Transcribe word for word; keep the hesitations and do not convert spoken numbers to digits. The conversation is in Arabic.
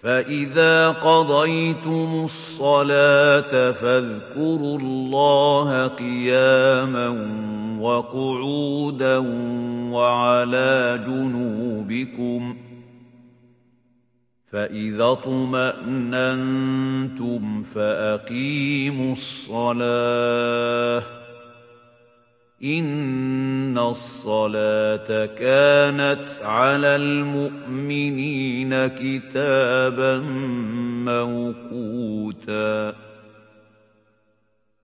فإذا قضيتم الصلاة فاذكروا الله قياما وقعودا وعلى جنوبكم فإذا اطمأننتم فأقيموا الصلاة إن الصلاة كانت على المؤمنين كتابا موقوتا